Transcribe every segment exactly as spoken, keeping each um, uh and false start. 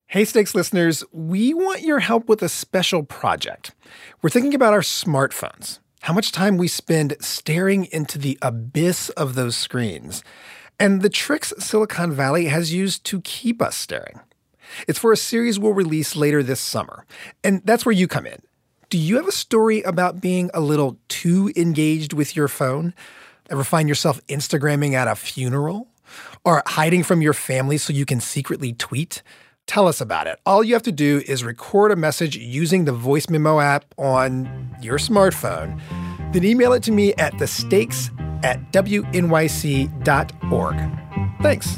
Hey, Stakes listeners, we want your help with a special project. We're thinking about our smartphones, how much time we spend staring into the abyss of those screens, and the tricks Silicon Valley has used to keep us staring. It's for a series we'll release later this summer, and that's where you come in. Do you have a story about being a little too engaged with your phone? Ever find yourself Instagramming at a funeral? Or hiding from your family so you can secretly tweet? Tell us about it. All you have to do is record a message using the voice memo app on your smartphone. Then email it to me at the stakes at w n y c dot org. Thanks.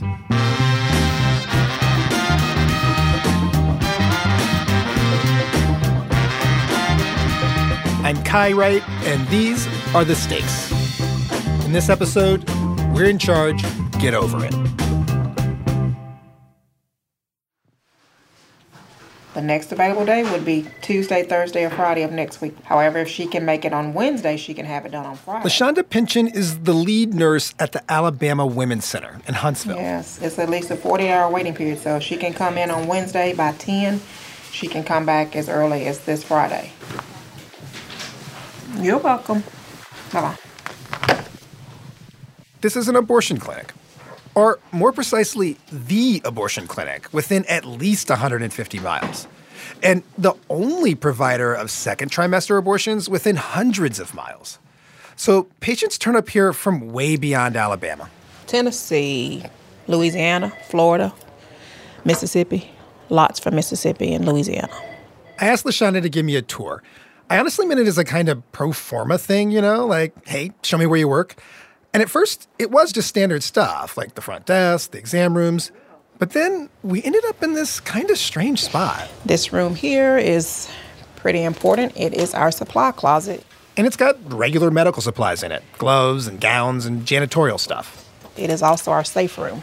I'm Kai Wright, and these are The Stakes. In this episode, we're in charge. Get over it. The next available day would be Tuesday, Thursday, or Friday of next week. However, if she can make it on Wednesday, she can have it done on Friday. LaShonda Pynchon is the lead nurse at the Alabama Women's Center in Huntsville. Yes, it's at least a forty-hour waiting period. So if she can come in on Wednesday by ten, she can come back as early as this Friday. You're welcome. Bye-bye. This is an abortion clinic. Or more precisely, the abortion clinic within at least one hundred fifty miles. And the only provider of second trimester abortions within hundreds of miles. So patients turn up here from way beyond Alabama. Tennessee, Louisiana, Florida, Mississippi. Lots from Mississippi and Louisiana. I asked LaShonda to give me a tour. I honestly meant it as a kind of pro forma thing, you know, like, hey, show me where you work. And at first, it was just standard stuff, like the front desk, the exam rooms. But then we ended up in this kind of strange spot. This room here is pretty important. It is our supply closet. And it's got regular medical supplies in it, gloves and gowns and janitorial stuff. It is also our safe room.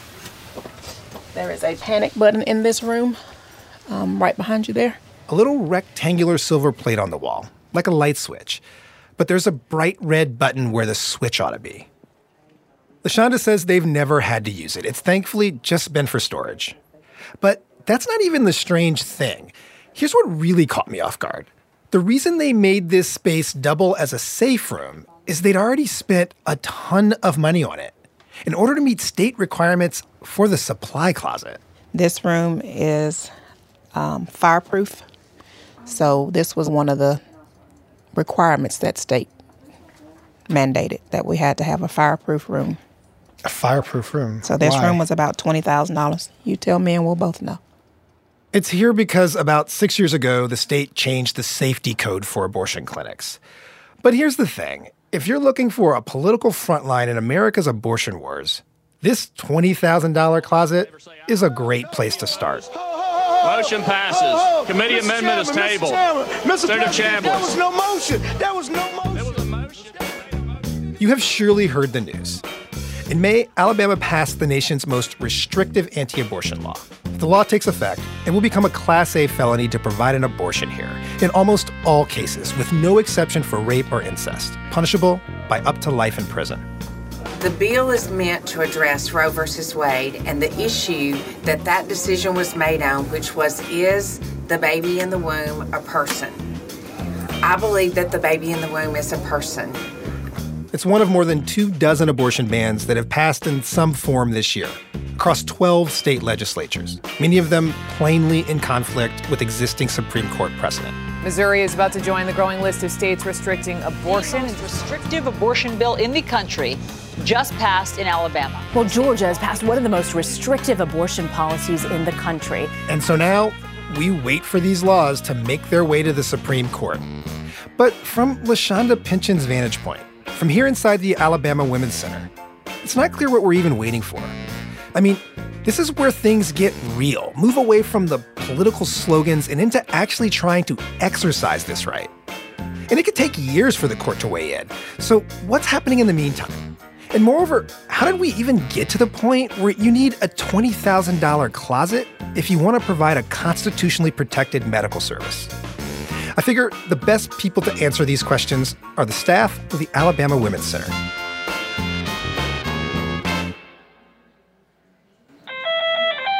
There is a panic button in this room, um, right behind you there. A little rectangular silver plate on the wall, like a light switch. But there's a bright red button where the switch ought to be. LaShonda says they've never had to use it. It's thankfully just been for storage. But that's not even the strange thing. Here's what really caught me off guard. The reason they made this space double as a safe room is they'd already spent a ton of money on it in order to meet state requirements for the supply closet. This room is um, fireproof. So this was one of the requirements that state mandated, that we had to have a fireproof room. A fireproof room? So this Why? room was about twenty thousand dollars. You tell me and we'll both know. It's here because about six years ago, the state changed the safety code for abortion clinics. But here's the thing. If you're looking for a political frontline in America's abortion wars, this twenty thousand dollars closet is a great place to start. Motion passes. Oh, oh, oh. Committee Mister amendment Chairman, is tabled. Mister Senator Chambliss, there was no motion. There was no motion. There was a motion. You have surely heard the news. In May, Alabama passed the nation's most restrictive anti-abortion law. The law takes effect and will become a Class A felony to provide an abortion here, in almost all cases, with no exception for rape or incest, punishable by up to life in prison. The bill is meant to address Roe versus Wade and the issue that that decision was made on, which was, is the baby in the womb a person? I believe that the baby in the womb is a person. It's one of more than two dozen abortion bans that have passed in some form this year, across twelve state legislatures, many of them plainly in conflict with existing Supreme Court precedent. Missouri is about to join the growing list of states restricting abortion. The most restrictive abortion bill in the country just passed in Alabama. Well, Georgia has passed one of the most restrictive abortion policies in the country. And so now we wait for these laws to make their way to the Supreme Court. But from LaShonda Pynchon's vantage point, from here inside the Alabama Women's Center, it's not clear what we're even waiting for. I mean, this is where things get real, move away from the political slogans and into actually trying to exercise this right. And it could take years for the court to weigh in. So what's happening in the meantime? And moreover, how did we even get to the point where you need a twenty thousand dollars closet if you want to provide a constitutionally protected medical service? I figure the best people to answer these questions are the staff of the Alabama Women's Center.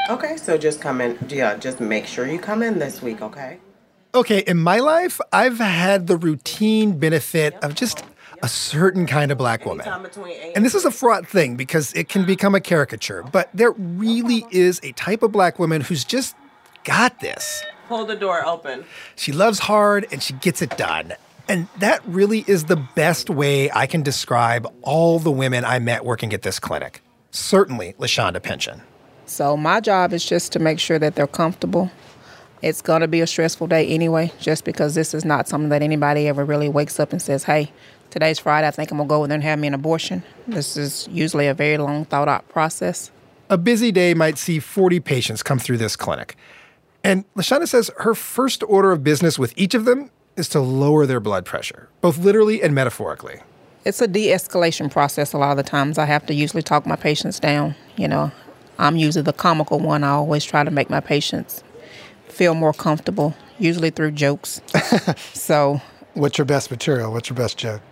Okay, so just come in. Yeah, just make sure you come in this week, okay? Okay, in my life, I've had the routine benefit of just a certain kind of black woman. And this is a fraught thing because it can become a caricature, but there really is a type of black woman who's just got this. Hold the door open. She loves hard and she gets it done. And that really is the best way I can describe all the women I met working at this clinic. Certainly LaShonda Pynchon. So my job is just to make sure that they're comfortable. It's going to be a stressful day anyway, just because this is not something that anybody ever really wakes up and says, hey, today's Friday, I think I'm going to go in there and have me an abortion. This is usually a very long, thought-out process. A busy day might see forty patients come through this clinic. And LaShonda says her first order of business with each of them is to lower their blood pressure, both literally and metaphorically. It's a de-escalation process a lot of the times. I have to usually talk my patients down, you know. I'm usually the comical one. I always try to make my patients feel more comfortable, usually through jokes. So, what's your best material? What's your best joke?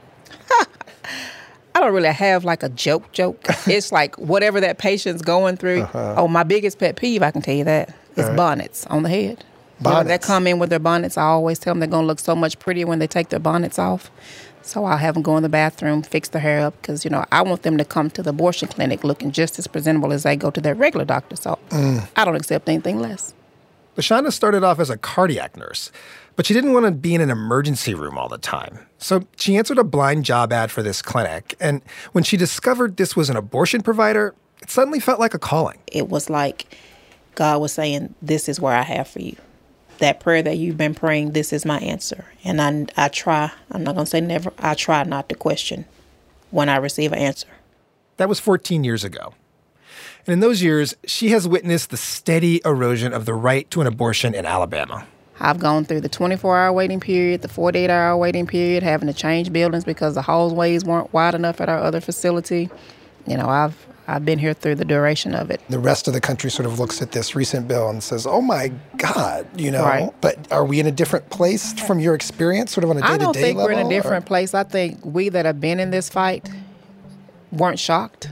I don't really have like a joke joke. It's like whatever that patient's going through. Uh-huh. Oh, my biggest pet peeve, I can tell you that, is right. bonnets on the head. Bonnets. They come in with their bonnets. I always tell them they're going to look so much prettier when they take their bonnets off. So I'll have them go in the bathroom, fix their hair up, because, you know, I want them to come to the abortion clinic looking just as presentable as they go to their regular doctor. So mm. I don't accept anything less. LaShonda started off as a cardiac nurse, but she didn't want to be in an emergency room all the time. So she answered a blind job ad for this clinic. And when she discovered this was an abortion provider, it suddenly felt like a calling. It was like God was saying, this is where I have for you. That prayer that you've been praying, this is my answer. And I, I try, I'm not going to say never, I try not to question when I receive an answer. That was fourteen years ago. And in those years, she has witnessed the steady erosion of the right to an abortion in Alabama. I've gone through the twenty-four hour waiting period, the forty-eight hour waiting period, having to change buildings because the hallways weren't wide enough at our other facility. You know, I've I've been here through the duration of it. The rest of the country sort of looks at this recent bill and says, oh, my God, you know. Right. But are we in a different place from your experience, sort of on a day-to-day level? I don't think level, we're in a different or? place. I think we that have been in this fight weren't shocked.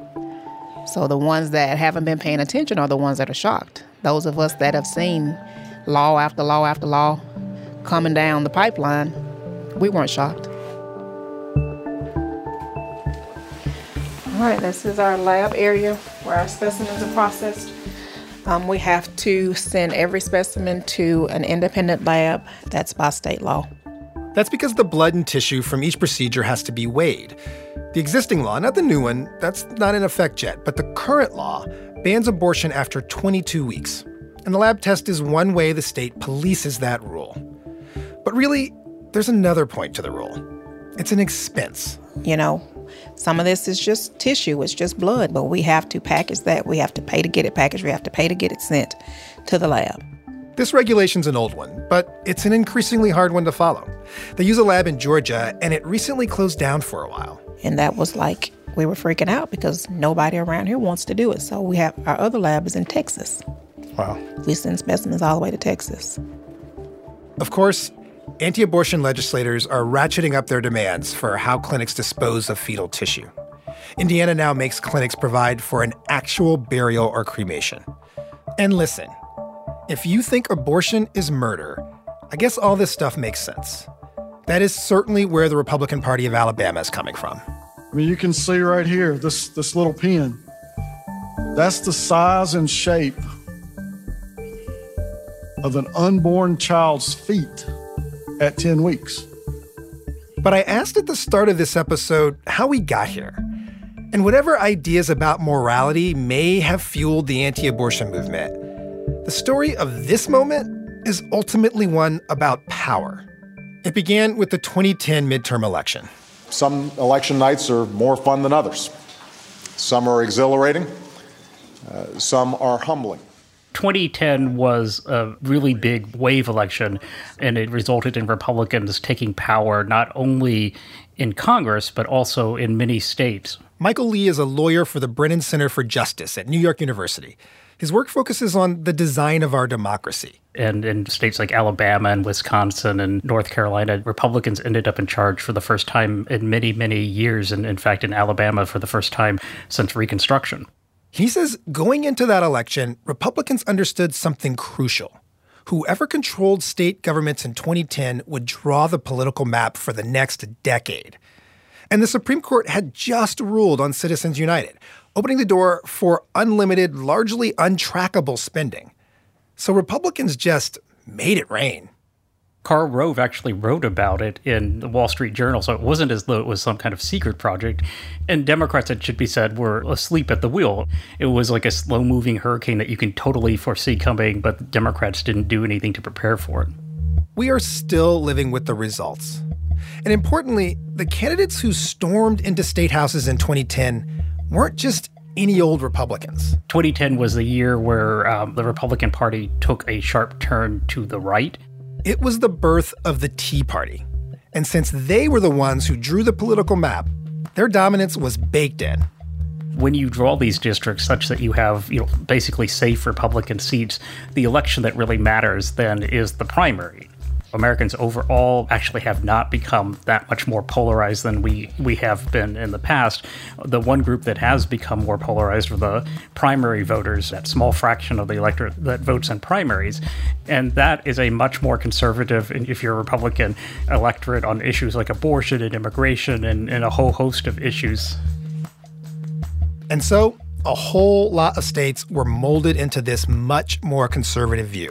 So the ones that haven't been paying attention are the ones that are shocked. Those of us that have seen law after law after law coming down the pipeline, we weren't shocked. All right, this is our lab area where our specimens are processed. Um, we have to send every specimen to an independent lab. That's by state law. That's because the blood and tissue from each procedure has to be weighed. The existing law, not the new one, that's not in effect yet, but the current law bans abortion after twenty-two weeks. And the lab test is one way the state polices that rule. But really, there's another point to the rule. It's an expense. You know, some of this is just tissue, it's just blood, but we have to package that. We have to pay to get it packaged. We have to pay to get it sent to the lab. This regulation's an old one, but it's an increasingly hard one to follow. They use a lab in Georgia, and it recently closed down for a while. And that was like, we were freaking out because nobody around here wants to do it. So we have, our other lab is in Texas. Wow. We send specimens all the way to Texas. Of course, anti-abortion legislators are ratcheting up their demands for how clinics dispose of fetal tissue. Indiana now makes clinics provide for an actual burial or cremation. And listen, if you think abortion is murder, I guess all this stuff makes sense. That is certainly where the Republican Party of Alabama is coming from. I mean, you can see right here, this, this little pin. That's the size and shape of an unborn child's feet at ten weeks. But I asked at the start of this episode how we got here. And whatever ideas about morality may have fueled the anti-abortion movement, the story of this moment is ultimately one about power. It began with the twenty ten midterm election. Some election nights are more fun than others. Some are exhilarating. Uh, some are humbling. twenty ten was a really big wave election, and it resulted in Republicans taking power not only in Congress, but also in many states. Michael Lee is a lawyer for the Brennan Center for Justice at New York University. His work focuses on the design of our democracy. And in states like Alabama and Wisconsin and North Carolina, Republicans ended up in charge for the first time in many, many years, and in fact in Alabama for the first time since Reconstruction. He says going into that election, Republicans understood something crucial. Whoever controlled state governments in twenty ten would draw the political map for the next decade. And the Supreme Court had just ruled on Citizens United, opening the door for unlimited, largely untrackable spending. So Republicans just made it rain. Karl Rove actually wrote about it in the Wall Street Journal, so it wasn't as though it was some kind of secret project. And Democrats, it should be said, were asleep at the wheel. It was like a slow-moving hurricane that you can totally foresee coming, but the Democrats didn't do anything to prepare for it. We are still living with the results. And importantly, the candidates who stormed into state houses in twenty ten weren't just any old Republicans. twenty ten was the year where um, the Republican Party took a sharp turn to the right. It was the birth of the Tea Party. And since they were the ones who drew the political map, their dominance was baked in. When you draw these districts such that you have, you know, basically safe Republican seats, the election that really matters then is the primary. Americans overall actually have not become that much more polarized than we, we have been in the past. The one group that has become more polarized are the primary voters, that small fraction of the electorate that votes in primaries. And that is a much more conservative, if you're a Republican, electorate on issues like abortion and immigration and, and a whole host of issues. And so a whole lot of states were molded into this much more conservative view.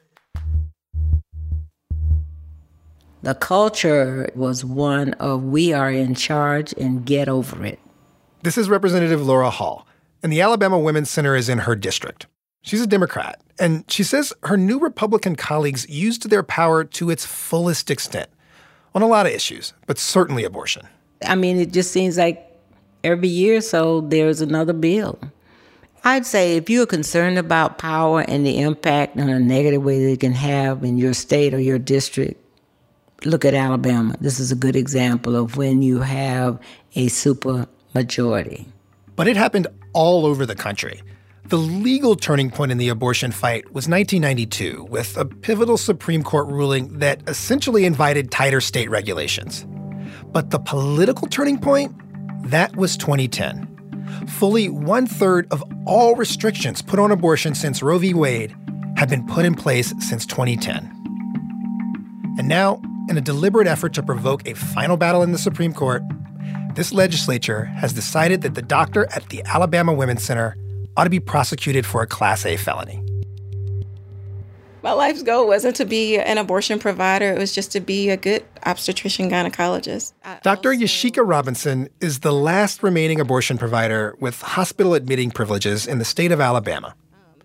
The culture was one of we are in charge and get over it. This is Representative Laura Hall, and the Alabama Women's Center is in her district. She's a Democrat, and she says her new Republican colleagues used their power to its fullest extent on a lot of issues, but certainly abortion. I mean, it just seems like every year or so there's another bill. I'd say if you're concerned about power and the impact in a negative way that it can have in your state or your district, look at Alabama. This is a good example of when you have a super majority. But it happened all over the country. The legal turning point in the abortion fight was nineteen ninety-two, with a pivotal Supreme Court ruling that essentially invited tighter state regulations. But the political turning point, that was twenty ten. Fully one-third of all restrictions put on abortion since Roe v. Wade had been put in place since twenty ten. And now, in a deliberate effort to provoke a final battle in the Supreme Court, this legislature has decided that the doctor at the Alabama Women's Center ought to be prosecuted for a Class A felony. My life's goal wasn't to be an abortion provider. It was just to be a good obstetrician gynecologist. Doctor Yashika Robinson is the last remaining abortion provider with hospital admitting privileges in the state of Alabama.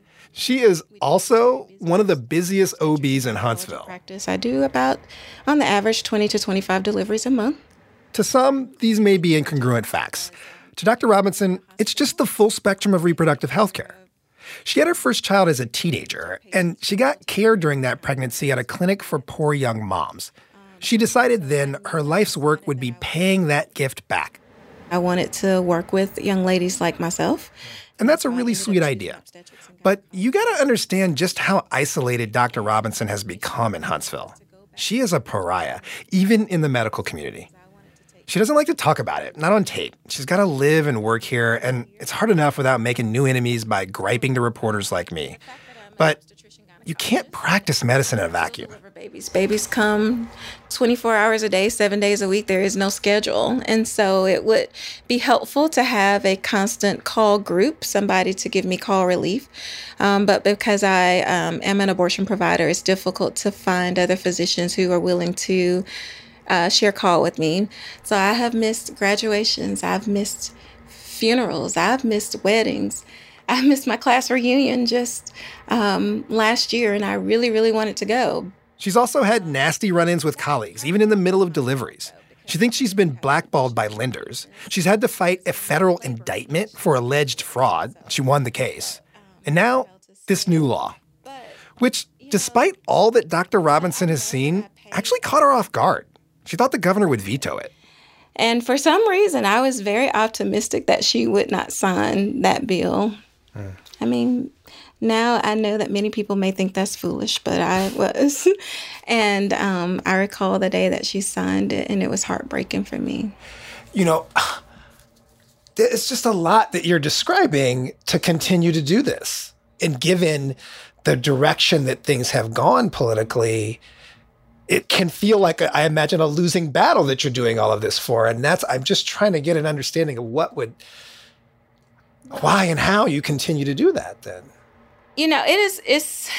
She is also one of the busiest O Bs in Huntsville. Practice. I do about, on the average, twenty to twenty-five deliveries a month. To some, these may be incongruent facts. To Doctor Robinson, it's just the full spectrum of reproductive health care. She had her first child as a teenager, and she got care during that pregnancy at a clinic for poor young moms. She decided then her life's work would be paying that gift back. I wanted to work with young ladies like myself. And that's a really sweet idea. But you got to understand just how isolated Doctor Robinson has become in Huntsville. She is a pariah, even in the medical community. She doesn't like to talk about it, not on tape. She's got to live and work here, and it's hard enough without making new enemies by griping to reporters like me. But you can't practice medicine in a vacuum. Babies. Babies come twenty-four hours a day, seven days a week. There is no schedule. And so it would be helpful to have a constant call group, somebody to give me call relief. Um, but because I um, am an abortion provider, it's difficult to find other physicians who are willing to uh, share call with me. So I have missed graduations. I've missed funerals. I've missed weddings. I missed my class reunion just um, last year, and I really, really wanted to go. She's also had nasty run-ins with colleagues, even in the middle of deliveries. She thinks she's been blackballed by lenders. She's had to fight a federal indictment for alleged fraud. She won the case. And now, this new law, which, despite all that Doctor Robinson has seen, actually caught her off guard. She thought the governor would veto it. And for some reason, I was very optimistic that she would not sign that bill. Mm. I mean, now I know that many people may think that's foolish, but I was. And um, I recall the day that she signed it, and it was heartbreaking for me. You know, it's just a lot that you're describing to continue to do this. And given the direction that things have gone politically, it can feel like, a, I imagine, a losing battle that you're doing all of this for. And that's, I'm just trying to get an understanding of what would, why and how you continue to do that then. You know, it is, it's,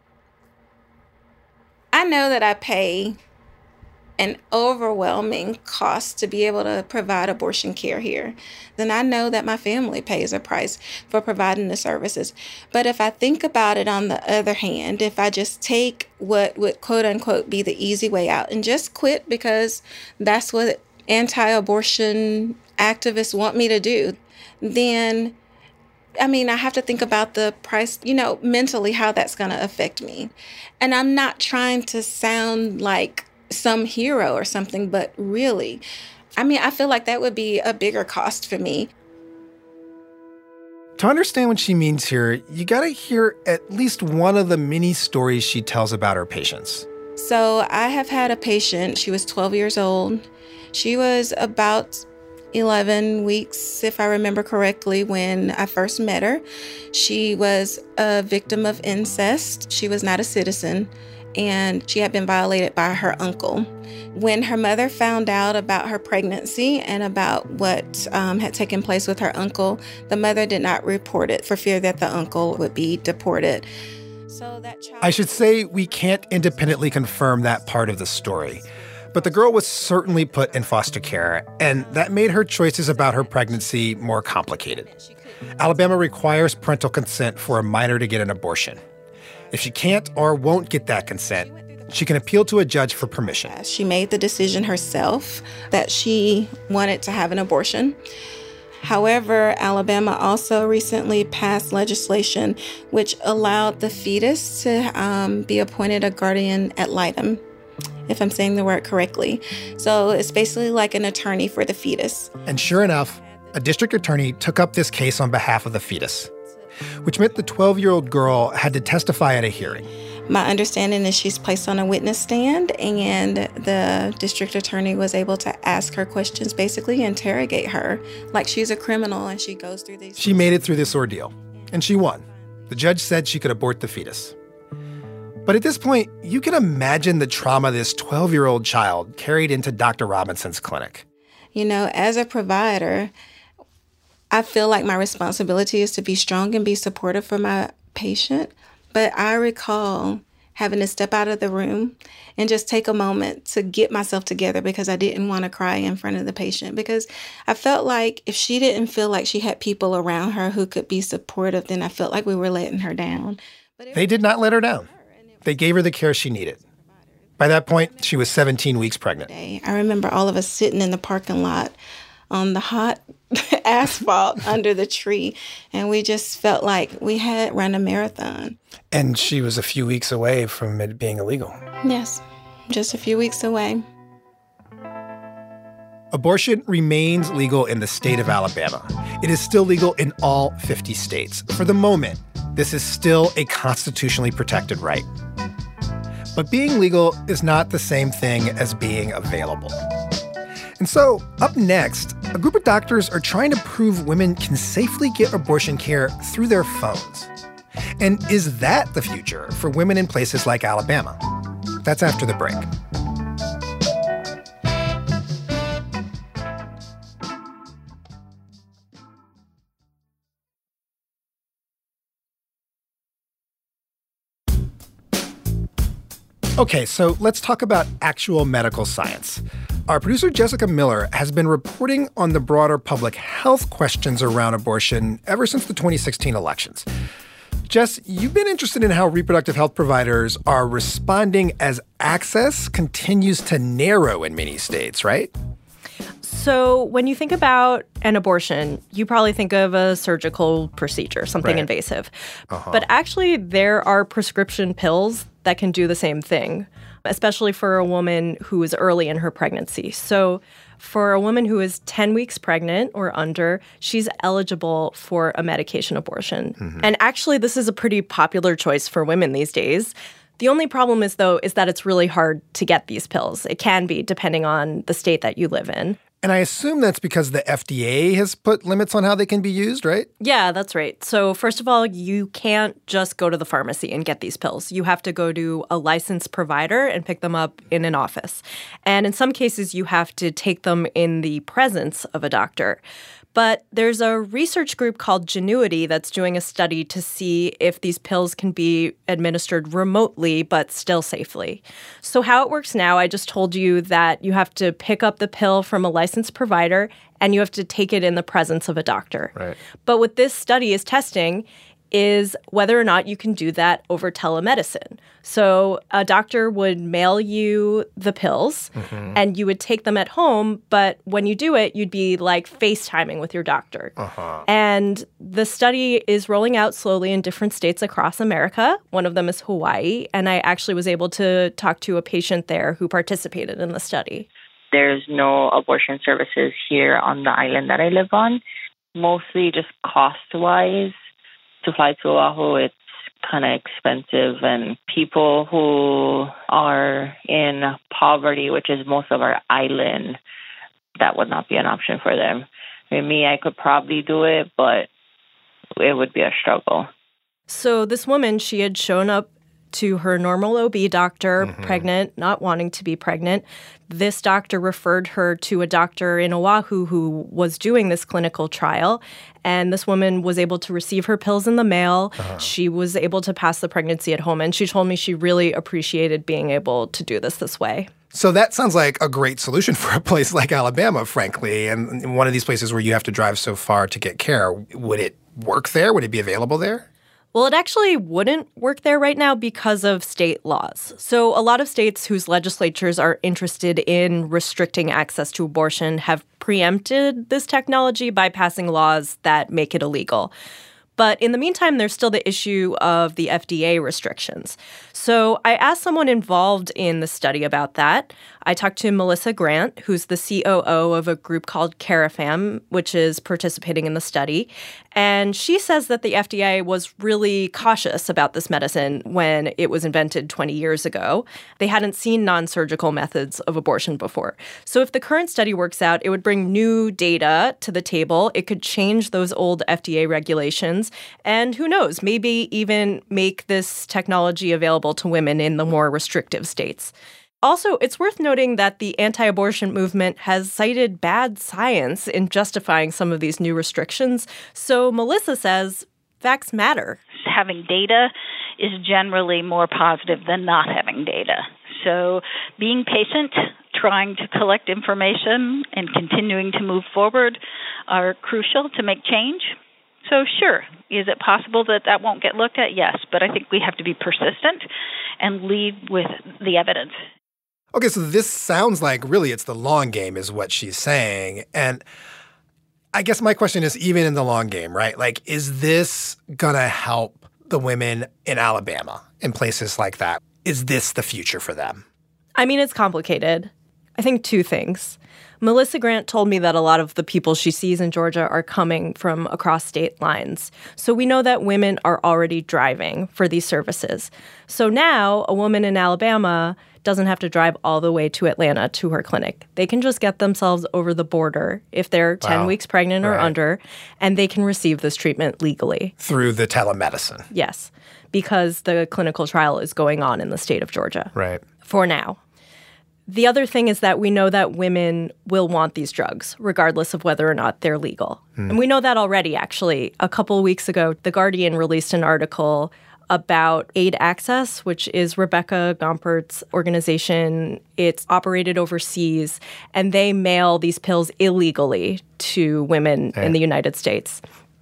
I know that I pay an overwhelming cost to be able to provide abortion care here. Then I know that my family pays a price for providing the services. But if I think about it on the other hand, if I just take what would quote unquote be the easy way out and just quit because that's what anti-abortion activists want me to do, then I mean, I have to think about the price, you know, mentally, how that's going to affect me. And I'm not trying to sound like some hero or something, but really, I mean, I feel like that would be a bigger cost for me. To understand what she means here, you got to hear at least one of the many stories she tells about her patients. So I have had a patient. She was twelve years old. She was about eleven weeks, if I remember correctly, when I first met her. She was a victim of incest. She was not a citizen, and she had been violated by her uncle. When her mother found out about her pregnancy and about what um, had taken place with her uncle, the mother did not report it for fear that the uncle would be deported. So that child- I should say we can't independently confirm that part of the story. But the girl was certainly put in foster care, and that made her choices about her pregnancy more complicated. Alabama requires parental consent for a minor to get an abortion. If she can't or won't get that consent, she can appeal to a judge for permission. She made the decision herself that she wanted to have an abortion. However, Alabama also recently passed legislation which allowed the fetus to um, be appointed a guardian ad litem, if I'm saying the word correctly. So it's basically like an attorney for the fetus. And sure enough, a district attorney took up this case on behalf of the fetus, which meant the twelve-year-old girl had to testify at a hearing. My understanding is she's placed on a witness stand, and the district attorney was able to ask her questions, basically interrogate her like she's a criminal, and she goes through these. She made it through this ordeal, and she won. The judge said she could abort the fetus. But at this point, you can imagine the trauma this twelve-year-old child carried into Doctor Robinson's clinic. You know, as a provider, I feel like my responsibility is to be strong and be supportive for my patient. But I recall having to step out of the room and just take a moment to get myself together because I didn't want to cry in front of the patient, because I felt like if she didn't feel like she had people around her who could be supportive, then I felt like we were letting her down. But they did not let her down. They gave her the care she needed. By that point, she was seventeen weeks pregnant. I remember all of us sitting in the parking lot on the hot asphalt under the tree, and we just felt like we had run a marathon. And she was a few weeks away from it being illegal. Yes, just a few weeks away. Abortion remains legal in the state of Alabama. It is still legal in all fifty states. For the moment, this is still a constitutionally protected right. But being legal is not the same thing as being available. And so, up next, a group of doctors are trying to prove women can safely get abortion care through their phones. And is that the future for women in places like Alabama? That's after the break. Okay, so let's talk about actual medical science. Our producer, Jessica Miller, has been reporting on the broader public health questions around abortion ever since the twenty sixteen elections. Jess, you've been interested in how reproductive health providers are responding as access continues to narrow in many states, right? So when you think about an abortion, you probably think of a surgical procedure, something Right. invasive. Uh-huh. But actually, there are prescription pills that can do the same thing, especially for a woman who is early in her pregnancy. So for a woman who is ten weeks pregnant or under, she's eligible for a medication abortion. Mhm. And actually, this is a pretty popular choice for women these days. The only problem is, though, is that it's really hard to get these pills. It can be, depending on the state that you live in. And I assume that's because the F D A has put limits on how they can be used, right? Yeah, that's right. So first of all, you can't just go to the pharmacy and get these pills. You have to go to a licensed provider and pick them up in an office. And in some cases, you have to take them in the presence of a doctor. But there's a research group called Genuity that's doing a study to see if these pills can be administered remotely but still safely. So how it works now, I just told you that you have to pick up the pill from a licensed provider and you have to take it in the presence of a doctor. Right. But what this study is testing is whether or not you can do that over telemedicine. So a doctor would mail you the pills mm-hmm. and you would take them at home, but when you do it, you'd be like FaceTiming with your doctor. Uh-huh. And the study is rolling out slowly in different states across America. One of them is Hawaii, and I actually was able to talk to a patient there who participated in the study. There's no abortion services here on the island that I live on, mostly just cost-wise. To fly to Oahu, it's kind of expensive, and people who are in poverty, which is most of our island, that would not be an option for them. I mean, me, I could probably do it, but it would be a struggle. So this woman, she had shown up to her normal O B doctor, Mm-hmm. pregnant, not wanting to be pregnant. This doctor referred her to a doctor in Oahu who was doing this clinical trial. And this woman was able to receive her pills in the mail. Uh-huh. She was able to pass the pregnancy at home. And she told me she really appreciated being able to do this this way. So that sounds like a great solution for a place like Alabama, frankly. And one of these places where you have to drive so far to get care. Would it work there? Would it be available there? Well, it actually wouldn't work there right now because of state laws. So a lot of states whose legislatures are interested in restricting access to abortion have preempted this technology by passing laws that make it illegal. But in the meantime, there's still the issue of the F D A restrictions. So I asked someone involved in the study about that. I talked to Melissa Grant, who's the C O O of a group called CARIFAM, which is participating in the study. And she says that the F D A was really cautious about this medicine when it was invented twenty years ago. They hadn't seen non-surgical methods of abortion before. So if the current study works out, it would bring new data to the table. It could change those old F D A regulations. And who knows, maybe even make this technology available to women in the more restrictive states. Also, it's worth noting that the anti-abortion movement has cited bad science in justifying some of these new restrictions. So Melissa says facts matter. Having data is generally more positive than not having data. So being patient, trying to collect information, and continuing to move forward are crucial to make change. So sure, is it possible that that won't get looked at? Yes, but I think we have to be persistent and lead with the evidence. Okay, so this sounds like really it's the long game is what she's saying. And I guess my question is, even in the long game, right? Like, is this going to help the women in Alabama, in places like that? Is this the future for them? I mean, it's complicated. I think two things. Melissa Grant told me that a lot of the people she sees in Georgia are coming from across state lines. So we know that women are already driving for these services. So now a woman in Alabama doesn't have to drive all the way to Atlanta to her clinic. They can just get themselves over the border if they're ten Wow. weeks pregnant or Right. under, and they can receive this treatment legally. Through the telemedicine. Yes, because the clinical trial is going on in the state of Georgia. Right. For now. The other thing is that we know that women will want these drugs, regardless of whether or not they're legal. Hmm. And we know that already, actually. A couple of weeks ago, The Guardian released an article about Aid Access, which is Rebecca Gompert's organization. It's operated overseas, and they mail these pills illegally to women Hey. in the United States.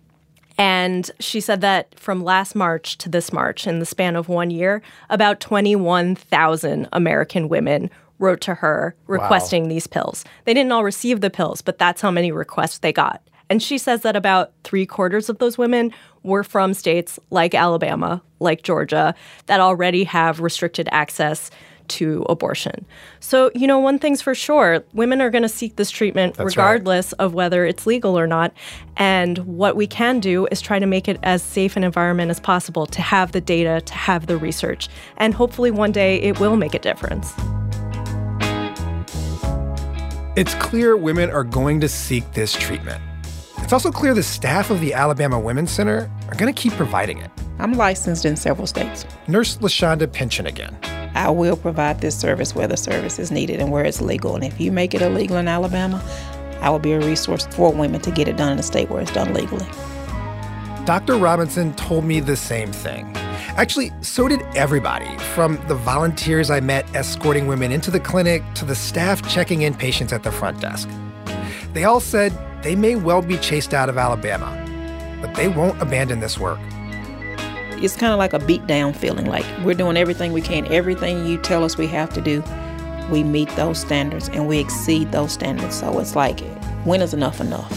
And she said that from last March to this March, in the span of one year, about twenty-one thousand American women wrote to her requesting Wow. these pills. They didn't all receive the pills, but that's how many requests they got. And she says that about three quarters of those women were from states like Alabama, like Georgia, that already have restricted access to abortion. So, you know, one thing's for sure, women are going to seek this treatment That's regardless of whether it's legal or not. And what we can do is try to make it as safe an environment as possible to have the data, to have the research. And hopefully one day it will make a difference. It's clear women are going to seek this treatment. It's also clear the staff of the Alabama Women's Center are going to keep providing it. I'm licensed in several states. Nurse LaShonda Pynchon again. I will provide this service where the service is needed and where it's legal. And if you make it illegal in Alabama, I will be a resource for women to get it done in a state where it's done legally. Doctor Robinson told me the same thing. Actually, so did everybody, from the volunteers I met escorting women into the clinic to the staff checking in patients at the front desk. They all said they may well be chased out of Alabama, but they won't abandon this work. It's kind of like a beat down feeling, like we're doing everything we can. Everything you tell us we have to do, we meet those standards and we exceed those standards. So it's like, when is enough enough?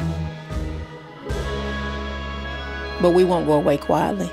But we won't go away quietly.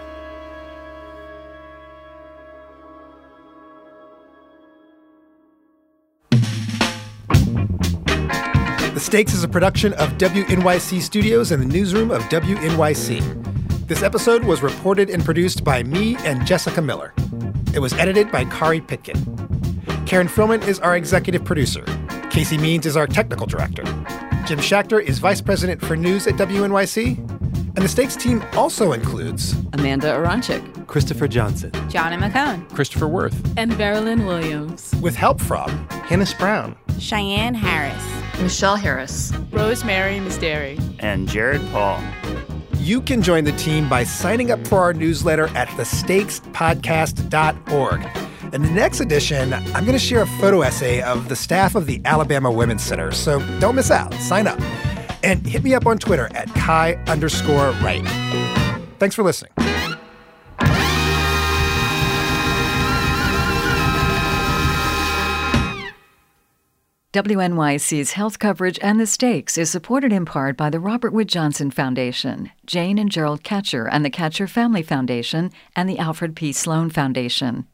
The Stakes is a production of W N Y C Studios and the newsroom of W N Y C. This episode was reported and produced by me and Jessica Miller. It was edited by Kari Pitkin. Karen Frillman is our executive producer. Casey Means is our technical director. Jim Schachter is vice president for news at W N Y C. And the Stakes team also includes Amanda Aronchik, Christopher Johnson, Johnny McCone, Christopher Worth, and Marilyn Williams. With help from Hennis Brown, Cheyenne Harris, Michelle Harris, Rosemary Misteri, and Jared Paul. You can join the team by signing up for our newsletter at the stakes podcast dot org. In the next edition, I'm going to share a photo essay of the staff of the Alabama Women's Center, so don't miss out. Sign up. And hit me up on Twitter at Kai underscore Wright. Thanks for listening. W N Y C's health coverage and The Stakes is supported in part by the Robert Wood Johnson Foundation, Jane and Gerald Katcher and the Katcher Family Foundation, and the Alfred P. Sloan Foundation.